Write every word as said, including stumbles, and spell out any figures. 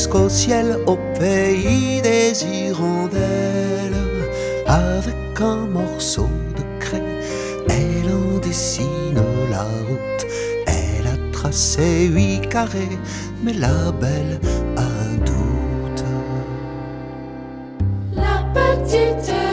jusqu'au ciel, au pays des hirondelles. Avec un morceau de craie, elle en dessine la route. Elle a tracé huit carrés, mais la belle a un doute. La petite